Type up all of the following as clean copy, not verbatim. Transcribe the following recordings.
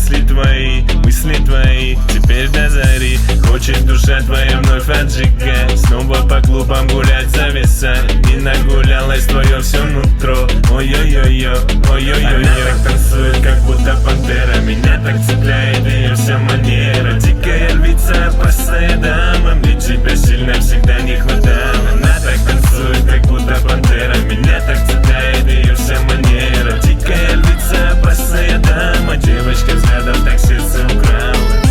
мысли твои теперь до зари. Хочет душа твоя вновь отжигать, снова по клубам гулять, зависать. Не нагулялось твое все нутро. Ой-ой-ой-ой, ой-ой-ой-ой. Она так танцует, как будто пантера. Меня так цепляет ее вся манера. Дикая львица, опасная дама. Мне тебя сильно всегда не хватало. Она так танцует, как будто пантера. Меня так цепляет ее вся манера. Дикая львица, опасная дама. Девочка взглядом так сердце украла.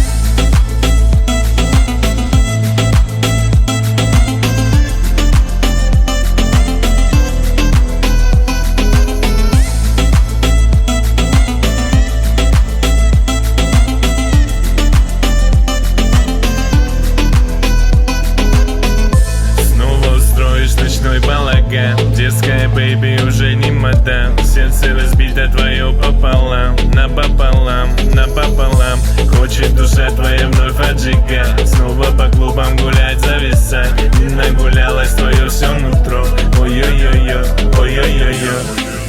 Ночной балаган, детская бэйби уже не мадам. Сердце разбито твое пополам, напополам, напополам. Хочет душа твоя вновь отжигать, снова по клубам гулять, зависать. Не нагулялось твое все нутро. Ой-ой-ой-ой, ой-ой-ой-ой.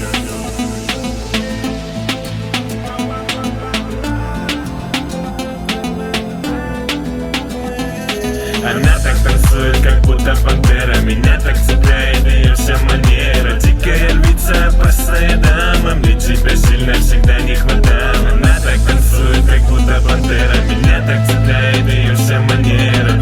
Она так танцует, как будто пантера. Меня так цепляет ее вся манера. Дикая львица, опасная дама. Мне тебя сильно всегда не хватало. Она так танцует, как будто пантера. Меня так цепляет ее вся манера.